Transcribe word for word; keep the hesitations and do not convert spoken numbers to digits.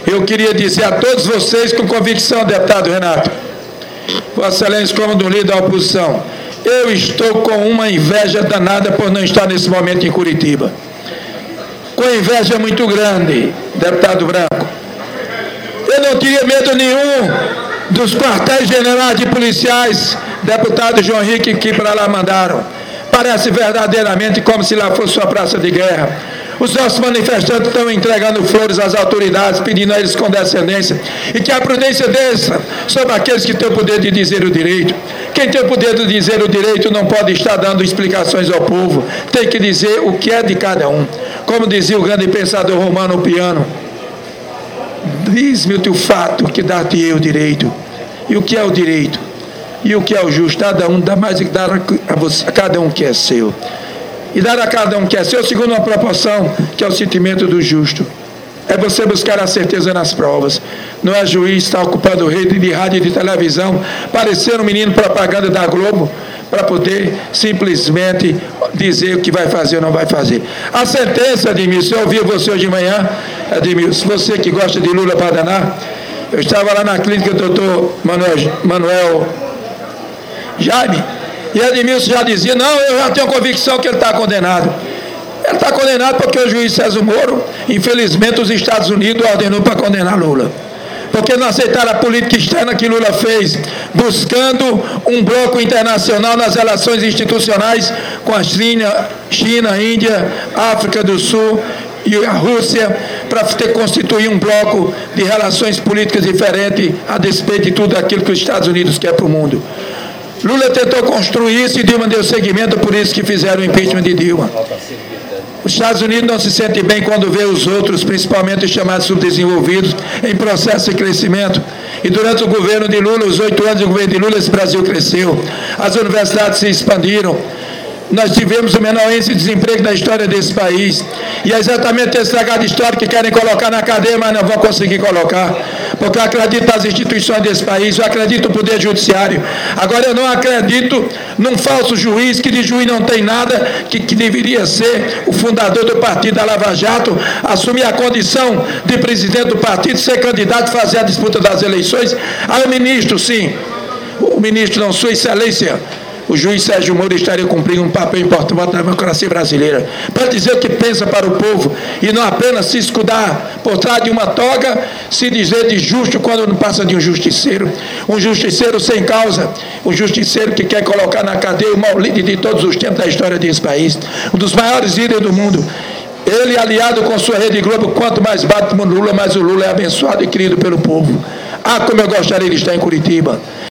Eu queria dizer a todos vocês com convicção, deputado Renato, Vossa Excelência, como do líder da oposição, eu estou com uma inveja danada por não estar nesse momento em Curitiba. Com inveja muito grande, deputado Branco. Eu não teria medo nenhum dos quartéis generais de policiais, deputado João Henrique, que para lá mandaram. Parece verdadeiramente como se lá fosse uma praça de guerra. Os nossos manifestantes estão entregando flores às autoridades, pedindo a eles condescendência, e que a prudência desça sobre aqueles que têm o poder de dizer o direito. Quem tem o poder de dizer o direito não pode estar dando explicações ao povo, tem que dizer o que é de cada um. Como dizia o grande pensador romano Piano, diz-me o teu fato que dá-te o direito. E o que é o direito? E o que é o justo? Cada um dá mais do que dar a, você, a cada um que é seu. E dar a cada um que é seu, segundo uma proporção, que é o sentimento do justo. É você buscar a certeza nas provas. Não é juiz estar ocupando rede de rádio e de televisão, parecer um menino propaganda da Globo, para poder simplesmente dizer o que vai fazer ou não vai fazer. A sentença, Edmilson, eu ouvi você hoje de manhã, Edmilson, você que gosta de Lula para danar, eu estava lá na clínica do doutor Manuel, Manuel Jaime, e Edmilson já dizia, não, eu já tenho convicção que ele está condenado. Ele está condenado porque o juiz César Moro, infelizmente, os Estados Unidos ordenou para condenar Lula. Porque não aceitaram a política externa que Lula fez, buscando um bloco internacional nas relações institucionais com a China, China, Índia, África do Sul e a Rússia, para ter constituir um bloco de relações políticas diferente a despeito de tudo aquilo que os Estados Unidos quer para o mundo. Lula tentou construir isso e Dilma deu seguimento, por isso que fizeram o impeachment de Dilma. Os Estados Unidos não se sentem bem quando vê os outros, principalmente os chamados subdesenvolvidos, em processo de crescimento. E durante o governo de Lula, os oito anos do governo de Lula, esse Brasil cresceu. As universidades se expandiram. Nós tivemos o menor índice de desemprego da história desse país. E é exatamente esse legado histórico que querem colocar na cadeia, mas não vão conseguir colocar. Porque eu acredito nas instituições desse país, eu acredito no poder judiciário. Agora eu não acredito num falso juiz, que de juiz não tem nada, que, que deveria ser o fundador do partido da Lava Jato, assumir a condição de presidente do partido, ser candidato, fazer a disputa das eleições. Aí o ministro, sim, o ministro não, Sua Excelência, o juiz Sérgio Moro estaria cumprindo um papel importante na democracia brasileira, para dizer o que pensa para o povo, e não apenas se escudar por trás de uma toga, se dizer de justo quando não passa de um justiceiro, um justiceiro sem causa, um justiceiro que quer colocar na cadeia o maior líder de todos os tempos da história desse país, um dos maiores líderes do mundo. Ele, aliado com sua Rede Globo, quanto mais bate no Lula, mais o Lula é abençoado e querido pelo povo. Ah, como eu gostaria de estar em Curitiba.